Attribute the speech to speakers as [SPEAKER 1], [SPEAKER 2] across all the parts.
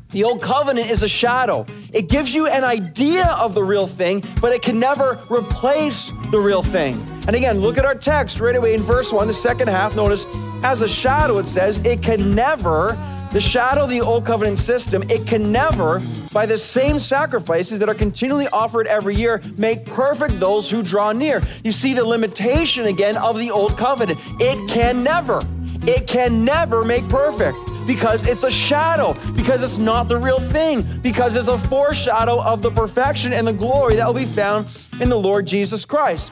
[SPEAKER 1] The old covenant is a shadow. It gives you an idea of the real thing, but it can never replace the real thing. And again, look at our text right away in verse 1, the second half. Notice, as a shadow, it says, it can never, the shadow of the old covenant system, it can never, by the same sacrifices that are continually offered every year, make perfect those who draw near. You see the limitation again of the old covenant. It can never make perfect. Because it's a shadow, because it's not the real thing, because it's a foreshadow of the perfection and the glory that will be found in the Lord Jesus Christ.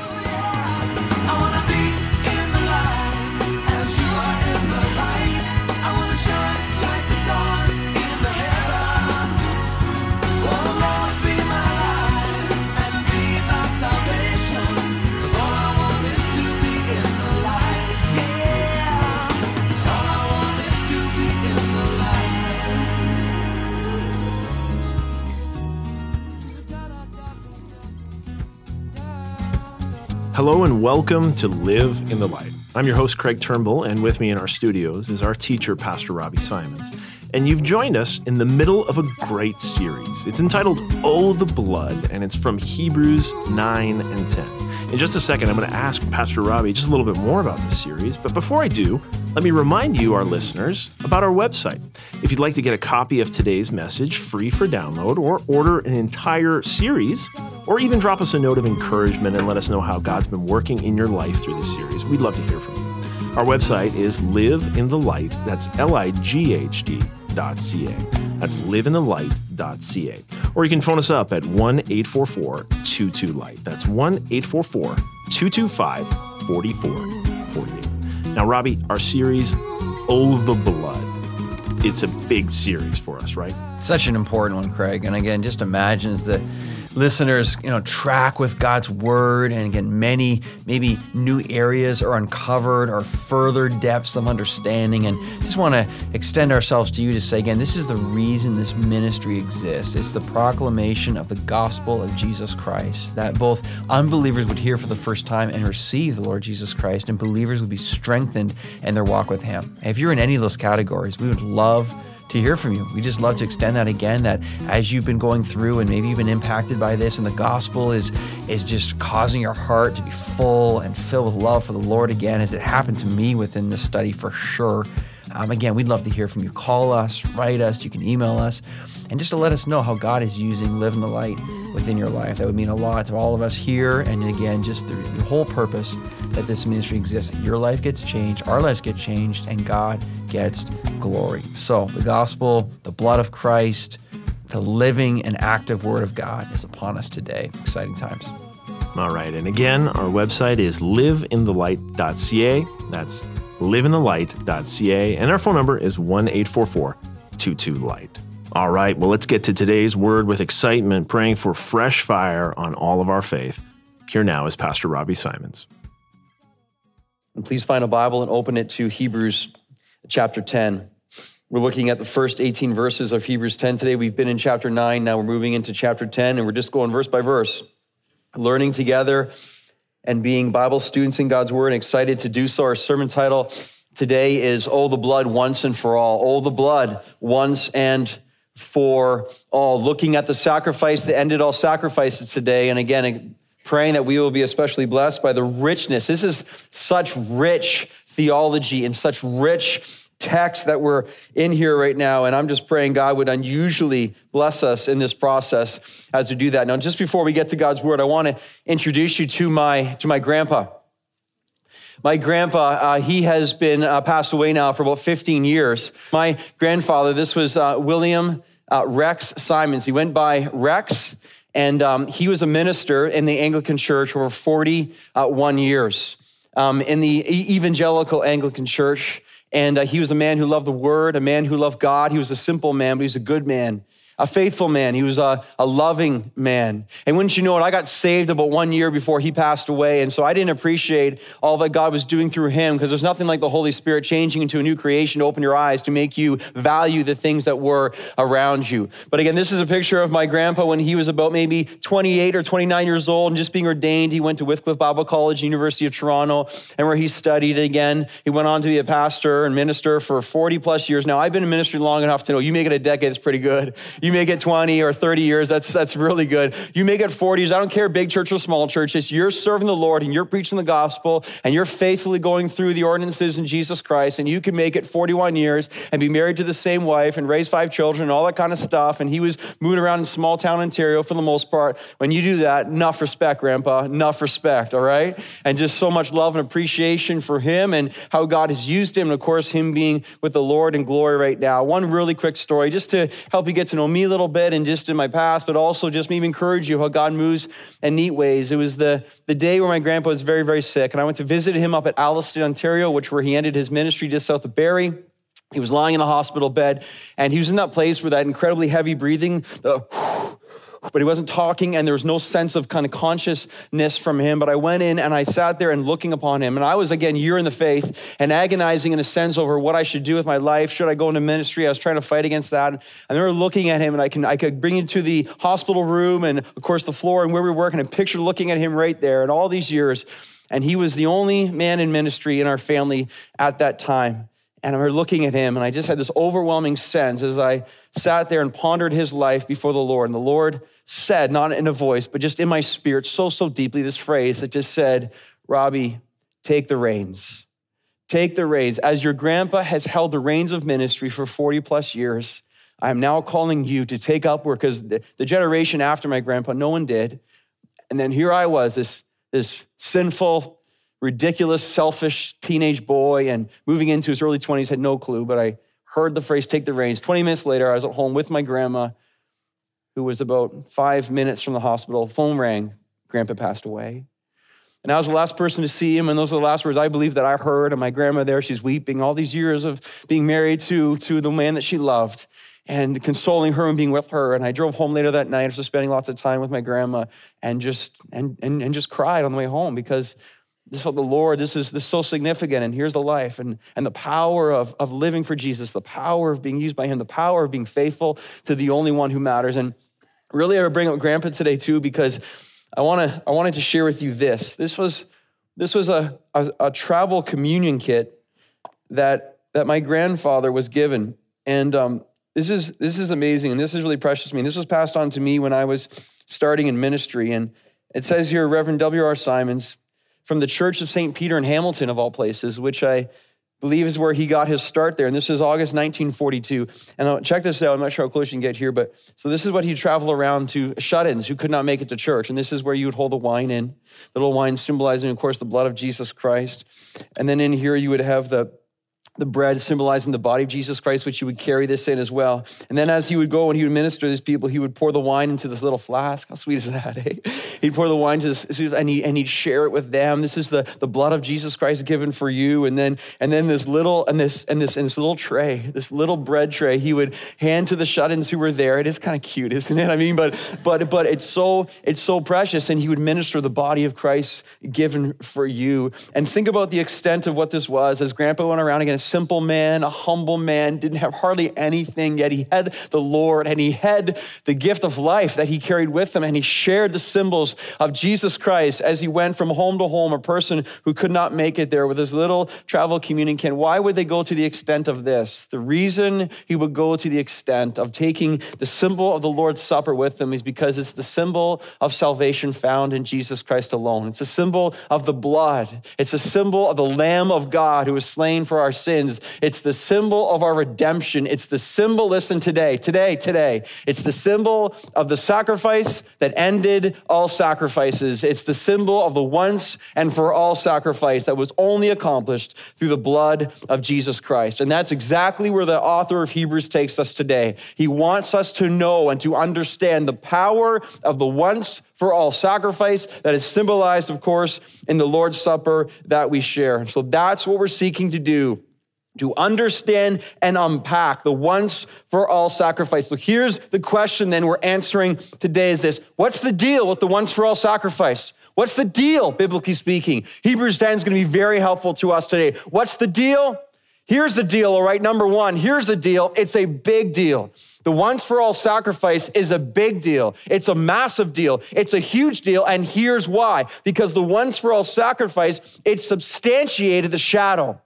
[SPEAKER 2] Hello and welcome to Live in the Light. I'm your host, Craig Turnbull, and with me in our studios is our teacher, Pastor Robbie Simons. And you've joined us in the middle of a great series. It's entitled, Oh, the Blood, and it's from Hebrews 9 and 10. In just a second, I'm going to ask Pastor Robbie just a little bit more about this series. But before I do, let me remind you, our listeners, about our website. If you'd like to get a copy of today's message free for download, or order an entire series, or even drop us a note of encouragement and let us know how God's been working in your life through this series, we'd love to hear from you. Our website is liveinthelight, that's lighd.ca. That's liveinthelight.ca. Or you can phone us up at 1-844-22-LIGHT. That's 1-844-225-4448. Now, Robbie, our series, Oh, the Blood. It's a big series for us, right?
[SPEAKER 1] Such an important one, Craig. And again, just imagine as the listeners, track with God's word, and again, many maybe new areas are uncovered or further depths of understanding. And just want to extend ourselves to you to say, again, this is the reason this ministry exists. It's the proclamation of the gospel of Jesus Christ, that both unbelievers would hear for the first time and receive the Lord Jesus Christ, and believers would be strengthened in their walk with Him. If you're in any of those categories, we would love to hear from you. We just love to extend that again, that as you've been going through and maybe you've been impacted by this, and the gospel is just causing your heart to be full and filled with love for the Lord again, as it happened to me within this study for sure. Again, we'd love to hear from you. Call us, write us, you can email us, and just to let us know how God is using Live in the Light within your life. That would mean a lot to all of us here. And again, just the whole purpose that this ministry exists. Your life gets changed, our lives get changed, and God gets glory. So the gospel, the blood of Christ, the living and active word of God is upon us today. Exciting times.
[SPEAKER 2] All right. And again, our website is liveinthelight.ca. That's liveinthelight.ca. And our phone number is 1-844-22-LIGHT. All right, well, let's get to today's word with excitement, praying for fresh fire on all of our faith. Here now is Pastor Robbie Simons.
[SPEAKER 1] And please find a Bible and open it to Hebrews chapter 10. We're looking at the first 18 verses of Hebrews 10 today. We've been in chapter 9, now we're moving into chapter 10, and we're just going verse by verse, learning together and being Bible students in God's word, and excited to do so. Our sermon title today is, Oh, the Blood, Once and for All. Oh, the Blood, Once and for all, looking at the sacrifice that ended all sacrifices today. And again, praying that we will be especially blessed by the richness. This is such rich theology and such rich text that we're in here right now. And I'm just praying God would unusually bless us in this process as we do that. Now, just before we get to God's word, I want to introduce you to my grandpa. My grandpa, he has been passed away now for about 15 years. My grandfather, this was William Rex Simons. He went by Rex, and he was a minister in the Anglican Church for 41 years in the Evangelical Anglican Church. And he was a man who loved the Word, a man who loved God. He was a simple man, but he was a good man. a faithful man. He was a loving man. And wouldn't you know it, I got saved about 1 year before he passed away. And so I didn't appreciate all that God was doing through him, because there's nothing like the Holy Spirit changing into a new creation to open your eyes, to make you value the things that were around you. But again, this is a picture of my grandpa when he was about maybe 28 or 29 years old and just being ordained. He went to Wycliffe Bible College, University of Toronto, and where he studied again. He went on to be a pastor and minister for 40 plus years. Now, I've been in ministry long enough to know you make it a decade, it's pretty good. You make it 20 or 30 years, that's really good. You make it 40 years, I don't care, big church or small church, it's you're serving the Lord and you're preaching the gospel and you're faithfully going through the ordinances in Jesus Christ, and you can make it 41 years and be married to the same wife and raise 5 children and all that kind of stuff. And he was moving around in small town Ontario for the most part. When you do that, enough respect, Grandpa, enough respect, all right? And just so much love and appreciation for him and how God has used him, and of course, him being with the Lord in glory right now. One really quick story, just to help you get to know me a little bit and just in my past, but also just maybe encourage you how God moves in neat ways. It was the day where my grandpa was very, very sick, and I went to visit him up at Alliston, Ontario, where he ended his ministry just south of Barrie. He was lying in a hospital bed, and he was in that place where that incredibly heavy breathing, but he wasn't talking, and there was no sense of kind of consciousness from him. But I went in and I sat there and looking upon him. And I was, again, year in the faith and agonizing in a sense over what I should do with my life. Should I go into ministry? I was trying to fight against that. And they were looking at him, and I could bring you to the hospital room and, of course, the floor and where we were working, and picture looking at him right there and all these years. And he was the only man in ministry in our family at that time. And I remember looking at him, and I just had this overwhelming sense as I sat there and pondered his life before the Lord. And the Lord said, not in a voice, but just in my spirit, so deeply, this phrase that just said, Robbie, take the reins. Take the reins. As your grandpa has held the reins of ministry for 40 plus years, I am now calling you to take up work, because the generation after my grandpa, no one did. And then here I was, this sinful, ridiculous, selfish teenage boy, and moving into his early 20s, had no clue, but I heard the phrase, take the reins. 20 minutes later, I was at home with my grandma, who was about 5 minutes from the hospital. Phone rang, Grandpa passed away. And I was the last person to see him, and those are the last words I believe that I heard. And my grandma there, she's weeping, all these years of being married to the man that she loved, and consoling her and being with her. And I drove home later that night after spending lots of time with my grandma, and just cried on the way home, because this felt the Lord, this is so significant, and here's the life and the power of living for Jesus, the power of being used by him, the power of being faithful to the only one who matters. And really, I would bring up Grandpa today too, because I wanted to share with you this. This was a travel communion kit that my grandfather was given, and this is amazing, and this is really precious to me. And this was passed on to me when I was starting in ministry, and it says here, Reverend W.R. Simons, from the Church of St. Peter in Hamilton, of all places, which I believe is where he got his start there. And this is August 1942. And check this out. I'm not sure how close you can get here, but so this is what he'd travel around to shut-ins who could not make it to church. And this is where you would hold the wine in, the little wine symbolizing, of course, the blood of Jesus Christ. And then in here you would have the bread symbolizing the body of Jesus Christ, which he would carry this in as well. And then as he would go and he would minister to these people, he would pour the wine into this little flask. How sweet is that, eh? He'd pour the wine to this, and he'd share it with them. This is the blood of Jesus Christ given for you. And then this little tray, this little bread tray, he would hand to the shut-ins who were there. It is kind of cute, isn't it? I mean, but it's so precious. And he would minister the body of Christ given for you. And think about the extent of what this was as Grandpa went around again. Simple man, a humble man, didn't have hardly anything, yet he had the Lord, and he had the gift of life that he carried with him, and he shared the symbols of Jesus Christ as he went from home to home, a person who could not make it there with his little travel communion kit. Why would they go to the extent of this? The reason he would go to the extent of taking the symbol of the Lord's Supper with him is because it's the symbol of salvation found in Jesus Christ alone. It's a symbol of the blood. It's a symbol of the Lamb of God who was slain for our sins. It's the symbol of our redemption. It's the symbol, listen, today. It's the symbol of the sacrifice that ended all sacrifices. It's the symbol of the once and for all sacrifice that was only accomplished through the blood of Jesus Christ. And that's exactly where the author of Hebrews takes us today. He wants us to know and to understand the power of the once for all sacrifice that is symbolized, of course, in the Lord's Supper that we share. So that's what we're seeking to do to understand and unpack the once for all sacrifice. So here's the question then we're answering today is this: what's the deal with the once for all sacrifice? What's the deal, biblically speaking? Hebrews 10 is going to be very helpful to us today. What's the deal? Here's the deal, all right? Number one, here's the deal. It's a big deal. The once for all sacrifice is a big deal. It's a massive deal. It's a huge deal. And here's why. Because the once for all sacrifice, it substantiated the shadow.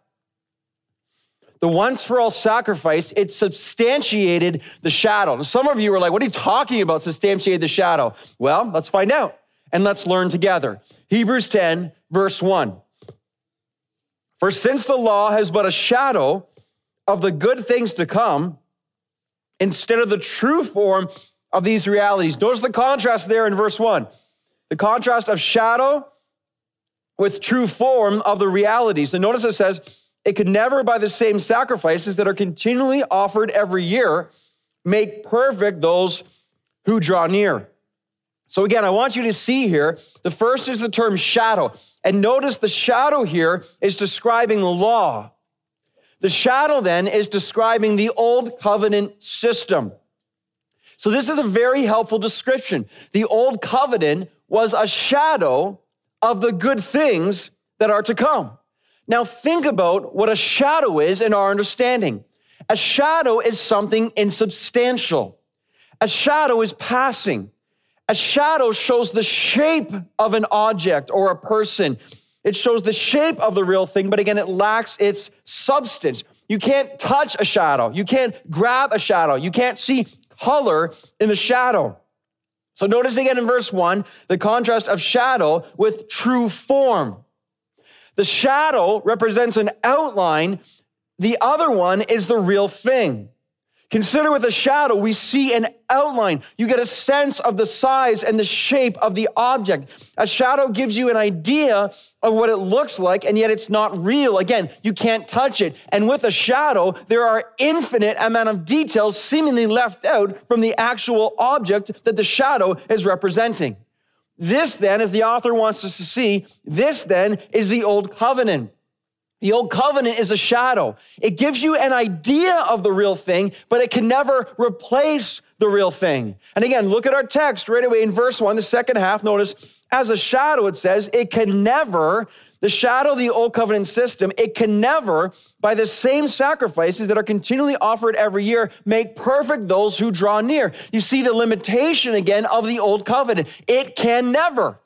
[SPEAKER 1] The once for all sacrifice, it substantiated the shadow. Now, some of you are like, what are you talking about, substantiate the shadow? Well, let's find out and let's learn together. Hebrews 10, verse 1. For since the law has but a shadow of the good things to come, instead of the true form of these realities. Notice the contrast there in verse 1. The contrast of shadow with true form of the realities. And notice it says, it could never, by the same sacrifices that are continually offered every year, make perfect those who draw near. So again, I want you to see here, the first is the term shadow. And notice the shadow here is describing the law. The shadow then is describing the old covenant system. So this is a very helpful description. The old covenant was a shadow of the good things that are to come. Now think about what a shadow is in our understanding. A shadow is something insubstantial. A shadow is passing. A shadow shows the shape of an object or a person. It shows the shape of the real thing, but again, it lacks its substance. You can't touch a shadow. You can't grab a shadow. You can't see color in the shadow. So notice again in verse 1, the contrast of shadow with true form. The shadow represents an outline. The other one is the real thing. Consider with a shadow, we see an outline. You get a sense of the size and the shape of the object. A shadow gives you an idea of what it looks like, and yet it's not real. Again, you can't touch it. And with a shadow, there are infinite amount of details seemingly left out from the actual object that the shadow is representing. This then, as the author wants us to see, this then is the old covenant. The old covenant is a shadow. It gives you an idea of the real thing, but it can never replace the real thing. And again, look at our text right away in verse 1, the second half. Notice, as a shadow, it says, it can never, the shadow of the old covenant system, it can never, by the same sacrifices that are continually offered every year, make perfect those who draw near. You see the limitation again of the old covenant. It can never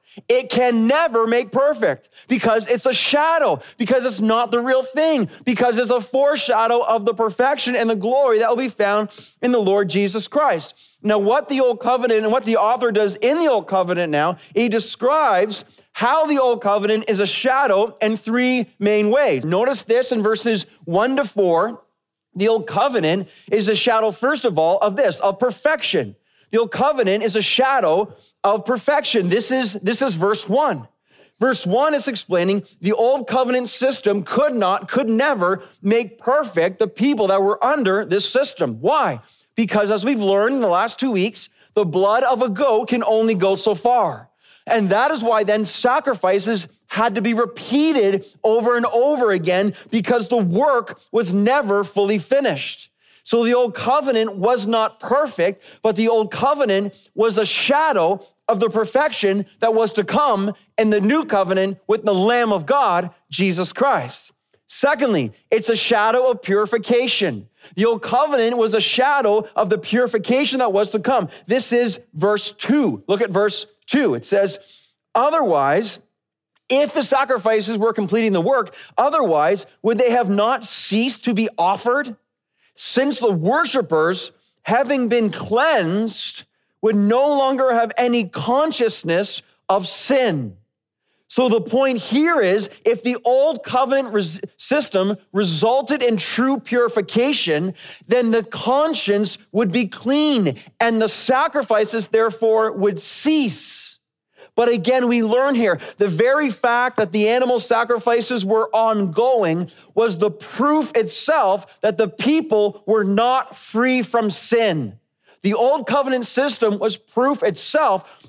[SPEAKER 1] make perfect because it's a shadow, because it's not the real thing, because it's a foreshadow of the perfection and the glory that will be found in the Lord Jesus Christ. Now, what the old covenant and what the author does in the old covenant now, he describes how the old covenant is a shadow in three main ways. Notice this in verses 1 to 4. The old covenant is a shadow, first of all, of this, of perfection. The old covenant is a shadow of perfection. This is verse 1. Verse 1 is explaining the old covenant system could never make perfect the people that were under this system. Why? Because as we've learned in the last 2 weeks, the blood of a goat can only go so far. And that is why then sacrifices had to be repeated over and over again because the work was never fully finished. So the old covenant was not perfect, but the old covenant was a shadow of the perfection that was to come in the new covenant with the Lamb of God, Jesus Christ. Secondly, it's a shadow of purification. The old covenant was a shadow of the purification that was to come. This is verse 2. Look at verse 2. It says, otherwise, if the sacrifices were completing the work, otherwise, would they have not ceased to be offered? Since the worshipers, having been cleansed, would no longer have any consciousness of sin. So the point here is, if the old covenant system resulted in true purification, then the conscience would be clean, and the sacrifices, therefore, would cease. But again, we learn here, the very fact that the animal sacrifices were ongoing was the proof itself that the people were not free from sin. The old covenant system was proof itself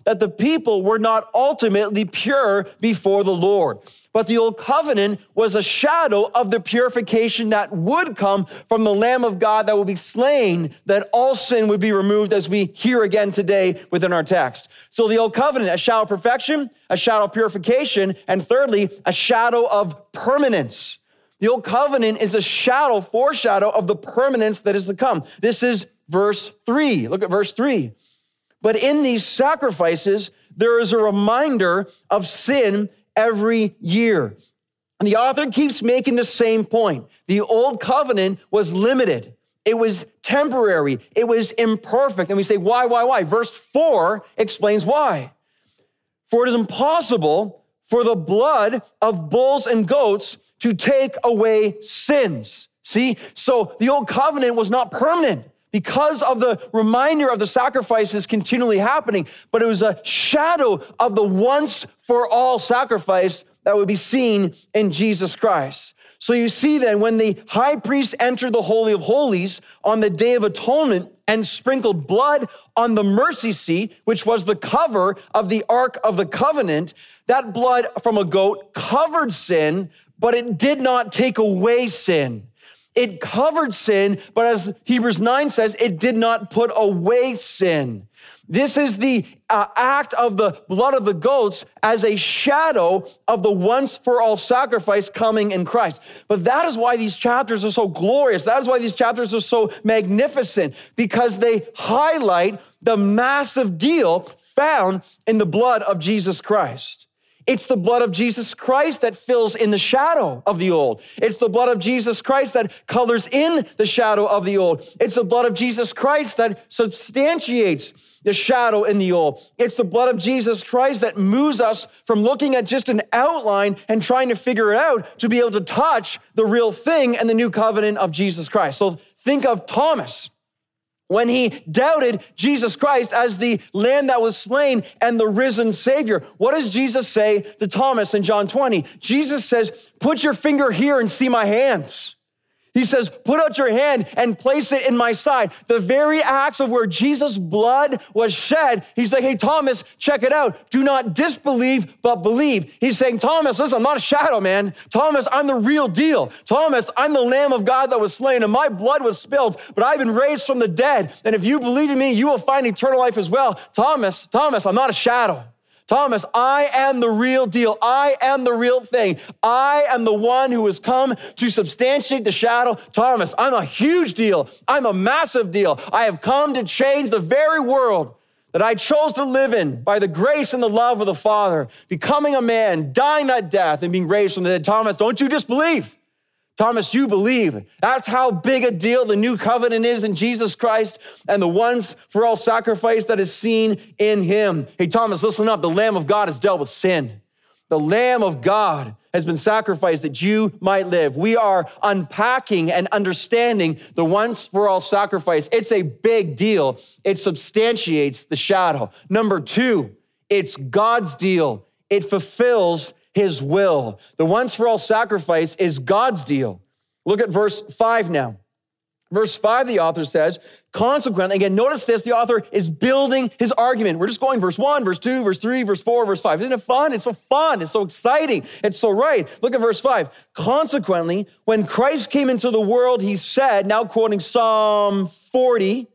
[SPEAKER 1] that the people were not ultimately pure before the Lord. But the old covenant was a shadow of the purification that would come from the Lamb of God that would be slain, that all sin would be removed, as we hear again today within our text. So the old covenant, a shadow of perfection, a shadow of purification, and thirdly, a shadow of permanence. The old covenant is a foreshadow of the permanence that is to come. This is verse 3. Look at verse 3. But in these sacrifices, there is a reminder of sin every year. And the author keeps making the same point. The old covenant was limited. It was temporary. It was imperfect. And we say, why? Verse 4 explains why. For it is impossible for the blood of bulls and goats to take away sins. See? So the old covenant was not permanent because of the reminder of the sacrifices continually happening, but it was a shadow of the once for all sacrifice that would be seen in Jesus Christ. So you see then, when the high priest entered the Holy of Holies on the Day of Atonement and sprinkled blood on the mercy seat, which was the cover of the Ark of the Covenant, that blood from a goat covered sin, but it did not take away sin. It covered sin, but as Hebrews 9 says, it did not put away sin. This is the act of the blood of the goats as a shadow of the once-for-all sacrifice coming in Christ. But that is why these chapters are so glorious. That is why these chapters are so magnificent, because they highlight the massive deal found in the blood of Jesus Christ. It's the blood of Jesus Christ that fills in the shadow of the old. It's the blood of Jesus Christ that colors in the shadow of the old. It's the blood of Jesus Christ that substantiates the shadow in the old. It's the blood of Jesus Christ that moves us from looking at just an outline and trying to figure it out to be able to touch the real thing in the new covenant of Jesus Christ. So think of Thomas. When he doubted Jesus Christ as the Lamb that was slain and the risen Savior, what does Jesus say to Thomas in John 20? Jesus says, put your finger here and see my hands. He says, put out your hand and place it in my side. The very acts of where Jesus' blood was shed, he's like, hey, Thomas, check it out. Do not disbelieve, but believe. He's saying, Thomas, listen, I'm not a shadow, man. Thomas, I'm the real deal. Thomas, I'm the Lamb of God that was slain, and my blood was spilled, but I've been raised from the dead. And if you believe in me, you will find eternal life as well. Thomas, I'm not a shadow. Thomas, I am the real deal. I am the real thing. I am the one who has come to substantiate the shadow. Thomas, I'm a huge deal. I'm a massive deal. I have come to change the very world that I chose to live in by the grace and the love of the Father, becoming a man, dying that death, and being raised from the dead. Thomas, don't you just believe? Thomas, you believe. That's how big a deal the new covenant is in Jesus Christ and the once for all sacrifice that is seen in him. Hey, Thomas, listen up. The Lamb of God has dealt with sin. The Lamb of God has been sacrificed that you might live. We are unpacking and understanding the once for all sacrifice. It's a big deal. It substantiates the shadow. Number 2, it's God's deal. It fulfills his will. The once for all sacrifice is God's deal. Look at verse 5 now. Verse 5, the author says, consequently, again, notice this, the author is building his argument. We're just going verse 1, verse 2, verse 3, verse 4, verse 5. Isn't it fun? It's so fun. It's so exciting. It's so right. Look at verse 5. Consequently, when Christ came into the world, he said, now quoting Psalm 40,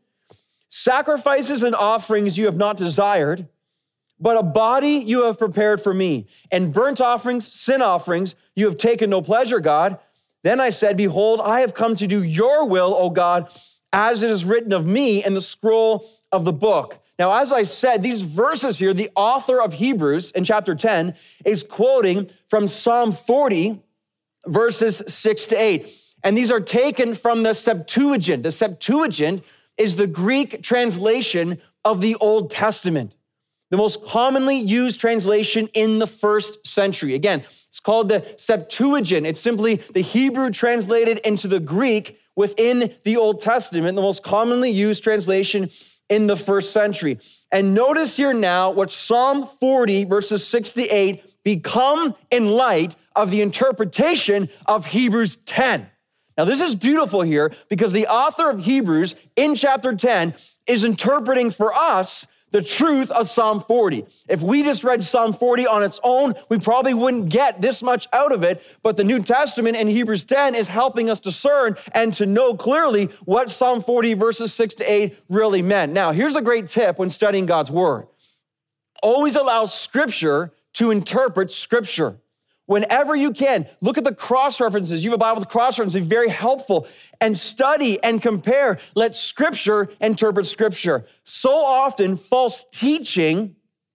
[SPEAKER 1] sacrifices and offerings you have not desired, but a body you have prepared for me, and burnt offerings, sin offerings, you have taken no pleasure, God. Then I said, behold, I have come to do your will, O God, as it is written of me in the scroll of the book. Now, as I said, these verses here, the author of Hebrews in chapter 10 is quoting from Psalm 40, verses 6 to 8. And these are taken from the Septuagint. The Septuagint is the Greek translation of the Old Testament, the most commonly used translation in the first century. Again, it's called the Septuagint. It's simply the Hebrew translated into the Greek within the Old Testament, the most commonly used translation in the first century. And notice here now what Psalm 40, verses 6 to 8, become in light of the interpretation of Hebrews 10. Now, this is beautiful here because the author of Hebrews in chapter 10 is interpreting for us the truth of Psalm 40. If we just read Psalm 40 on its own, we probably wouldn't get this much out of it, but the New Testament in Hebrews 10 is helping us discern and to know clearly what Psalm 40 verses 6 to 8 really meant. Now, here's a great tip when studying God's word. Always allow Scripture to interpret Scripture. Whenever you can, look at the cross-references. You have a Bible with cross-references, very helpful. And study and compare. Let Scripture interpret Scripture. So often, false teaching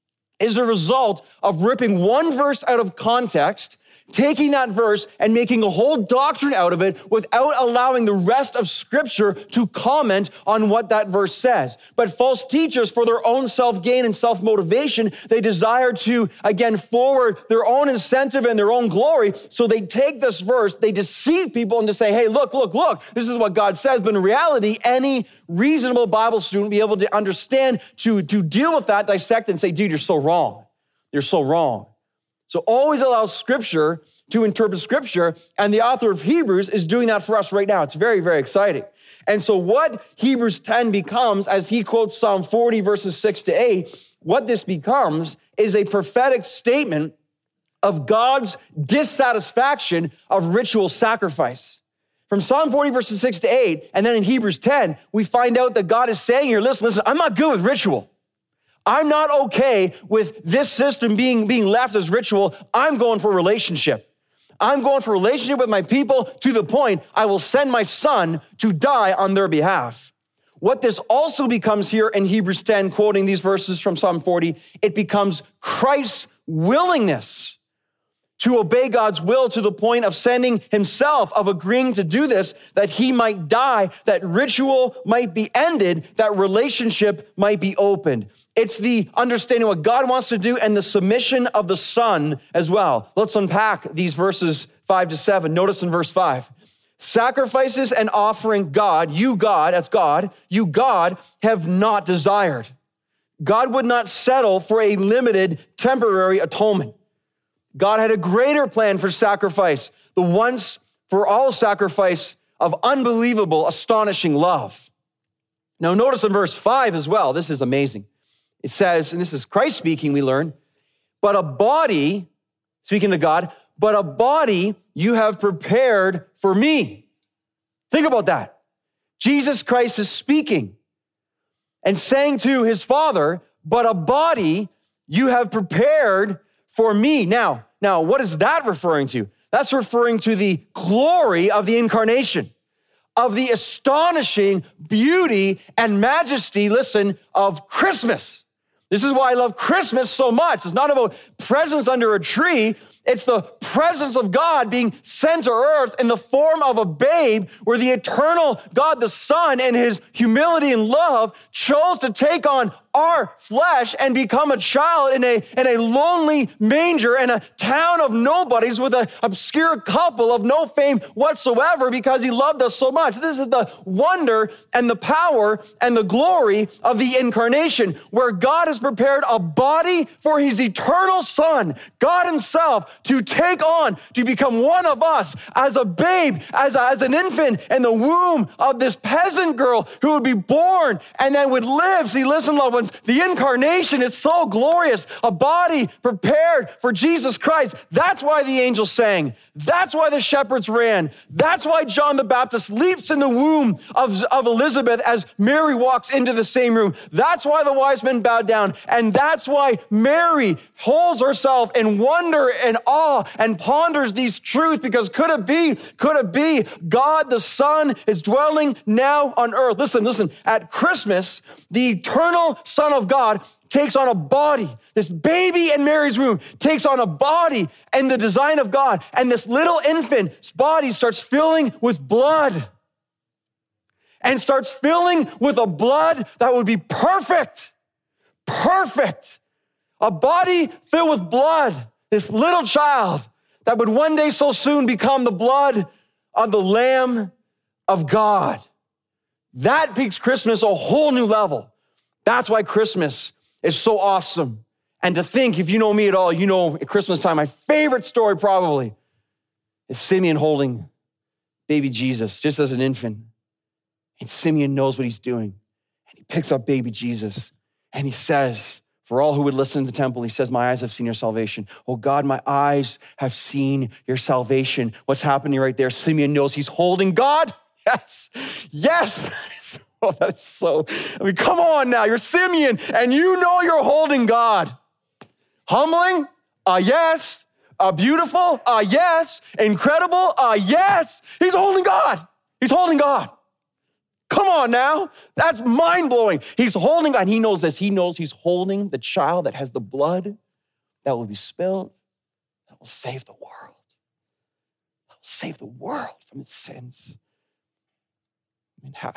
[SPEAKER 1] is a result of ripping one verse out of context, taking that verse and making a whole doctrine out of it without allowing the rest of Scripture to comment on what that verse says. But false teachers, for their own self-gain and self-motivation, they desire to, again, forward their own incentive and their own glory. So they take this verse, they deceive people into saying, hey, look, this is what God says. But in reality, any reasonable Bible student will be able to understand, to deal with that, dissect, and say, dude, you're so wrong. You're so wrong. So always allow Scripture to interpret Scripture, and the author of Hebrews is doing that for us right now. It's very, very exciting. And so what Hebrews 10 becomes, as he quotes Psalm 40 verses 6 to 8, what this becomes is a prophetic statement of God's dissatisfaction of ritual sacrifice. From Psalm 40 verses 6 to 8, and then in Hebrews 10, we find out that God is saying here, listen, I'm not good with ritual. I'm not okay with this system being left as ritual. I'm going for relationship. I'm going for relationship with my people to the point I will send my son to die on their behalf. What this also becomes here in Hebrews 10, quoting these verses from Psalm 40, it becomes Christ's willingness to obey God's will to the point of sending himself, of agreeing to do this, that he might die, that ritual might be ended, that relationship might be opened. It's the understanding what God wants to do and the submission of the Son as well. Let's unpack these verses 5 to 7. Notice in verse 5. Sacrifices and offering you God, have not desired. God would not settle for a limited temporary atonement. God had a greater plan for sacrifice, the once for all sacrifice of unbelievable, astonishing love. Now notice in verse 5 as well, this is amazing. It says, and this is Christ speaking, we learn, but a body, speaking to God, but a body you have prepared for me. Think about that. Jesus Christ is speaking and saying to his Father, but a body you have prepared for me. Now, what is that referring to? That's referring to the glory of the incarnation, of the astonishing beauty and majesty, of Christmas. This is why I love Christmas so much. It's not about presents under a tree. It's the presence of God being sent to earth in the form of a babe, where the eternal God, the Son, in his humility and love, chose to take on our flesh and become a child in a lonely manger in a town of nobodies with an obscure couple of no fame whatsoever, because he loved us so much. This is the wonder and the power and the glory of the incarnation, where God has prepared a body for his eternal Son, God himself, to take on, to become one of us as a babe, as an infant in the womb of this peasant girl who would be born and then would live. See, listen, loved ones, the incarnation, it's so glorious. A body prepared for Jesus Christ. That's why the angels sang. That's why the shepherds ran. That's why John the Baptist leaps in the womb of Elizabeth as Mary walks into the same room. That's why the wise men bowed down. And that's why Mary holds herself in wonder and awe and ponders these truths, because could it be God the Son is dwelling now on earth? Listen, at Christmas, the eternal Son of God takes on a body. This baby in Mary's womb takes on a body and the design of God. And this little infant's body starts filling with blood, and starts filling with a blood that would be perfect. Perfect. A body filled with blood. This little child that would one day so soon become the blood of the Lamb of God. That takes Christmas a whole new level. That's why Christmas is so awesome. And to think, if you know me at all, you know at Christmas time, my favorite story probably is Simeon holding baby Jesus just as an infant. And Simeon knows what he's doing. And he picks up baby Jesus And he says, for all who would listen in the temple, he says, my eyes have seen your salvation. Oh God, my eyes have seen your salvation. What's happening right there? Simeon knows he's holding God. Yes. Oh, that's so, come on now. You're Simeon and you know you're holding God. Humbling? Yes. Beautiful? Yes. Incredible? Yes. He's holding God. He's holding God. Come on now. That's mind-blowing. He's holding God. He knows this. He knows he's holding the child that has the blood that will be spilled, that will save the world. That will save the world from its sins. I mean,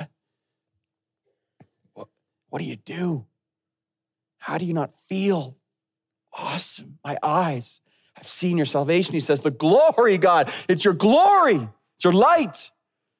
[SPEAKER 1] what do you do? How do you not feel awesome? My eyes have seen your salvation. He says, the glory, God. It's your glory. It's your light.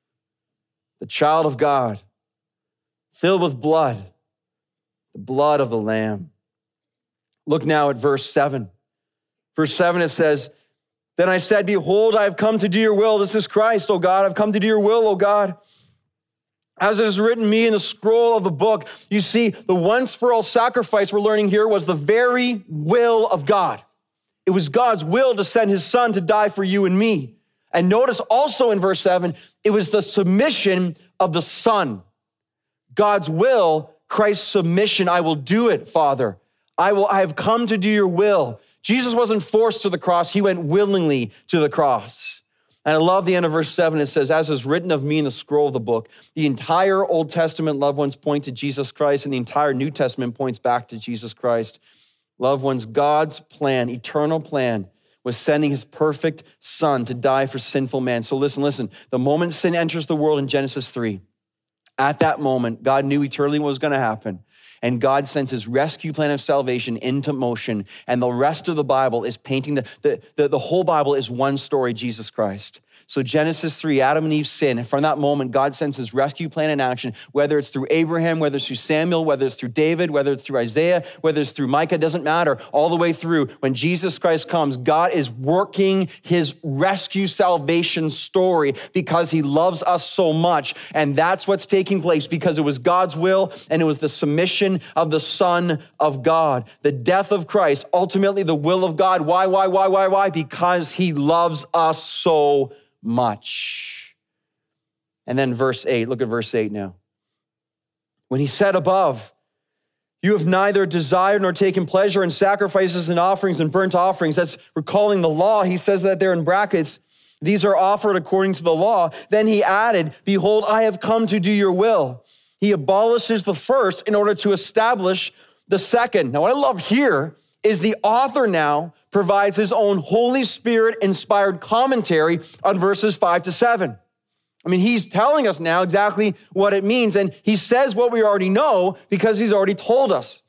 [SPEAKER 1] The child of God, filled with blood, the blood of the Lamb. Look now at verse 7. Verse 7, it says, then I said, behold, I have come to do your will. This is Christ, O God. I've come to do your will, O God. As it is written me in the scroll of the book. You see, the once-for-all sacrifice we're learning here was the very will of God. It was God's will to send his son to die for you and me. And notice also in verse 7, it was the submission of the Son. God's will, Christ's submission. I will do it, Father. I have come to do your will. Jesus wasn't forced to the cross. He went willingly to the cross. And I love the end of verse 7. It says, as is written of me in the scroll of the book. The entire Old Testament, loved ones, point to Jesus Christ, and the entire New Testament points back to Jesus Christ. Loved ones, God's plan, eternal plan, was sending his perfect son to die for sinful man. So listen. The moment sin enters the world in Genesis 3, at that moment, God knew eternally what was going to happen. And God sends his rescue plan of salvation into motion. And the rest of the Bible is painting, the whole Bible is one story, Jesus Christ. So Genesis 3, Adam and Eve sin. And from that moment, God sends his rescue plan in action, whether it's through Abraham, whether it's through Samuel, whether it's through David, whether it's through Isaiah, whether it's through Micah, doesn't matter. All the way through, when Jesus Christ comes, God is working his rescue salvation story because he loves us so much. And that's what's taking place because it was God's will and it was the submission of the Son of God. The death of Christ, ultimately the will of God. Why? Because he loves us so much. And then verse 8, look at verse 8 now. When he said above, you have neither desired nor taken pleasure in sacrifices and offerings and burnt offerings. That's recalling the law. He says that there in brackets. These are offered according to the law. Then he added, behold, I have come to do your will. He abolishes the first in order to establish the second. Now, what I love here is the author now provides his own Holy Spirit-inspired commentary on verses 5 to 7. I mean, he's telling us now exactly what it means, and he says what we already know because he's already told us.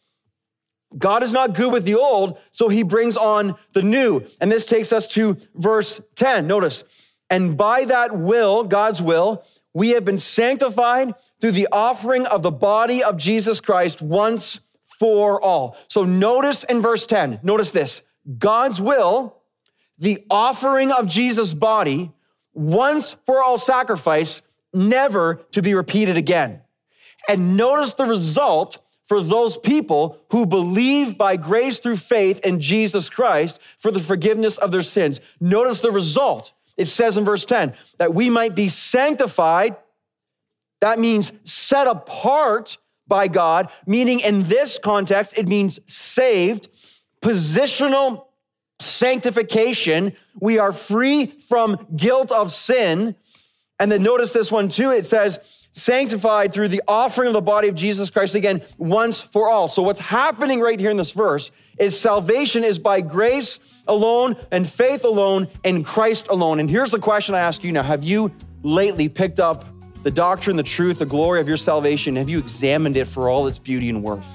[SPEAKER 1] God is not good with the old, so he brings on the new. And this takes us to verse 10. Notice, and by that will, God's will, we have been sanctified through the offering of the body of Jesus Christ once for all. So notice in verse 10, notice this. God's will, the offering of Jesus' body, once for all sacrifice, never to be repeated again. And notice the result for those people who believe by grace through faith in Jesus Christ for the forgiveness of their sins. Notice the result. It says in verse 10 that we might be sanctified. That means set apart by God, meaning in this context, it means saved. Positional sanctification. We are free from guilt of sin. And then notice this one too. It says, sanctified through the offering of the body of Jesus Christ, again, once for all. So what's happening right here in this verse is salvation is by grace alone and faith alone in Christ alone. And here's the question I ask you now. Have you lately picked up the doctrine, the truth, the glory of your salvation? Have you examined it for all its beauty and worth?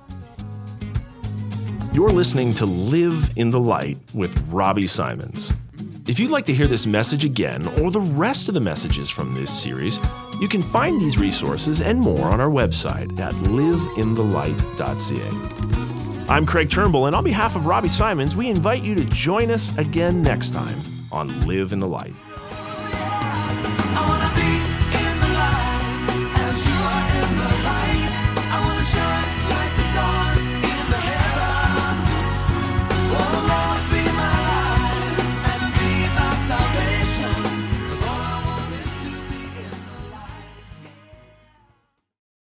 [SPEAKER 2] You're listening to Live in the Light with Robbie Simons. If you'd like to hear this message again or the rest of the messages from this series, you can find these resources and more on our website at liveinthelight.ca. I'm Craig Turnbull, and on behalf of Robbie Simons, we invite you to join us again next time on Live in the Light.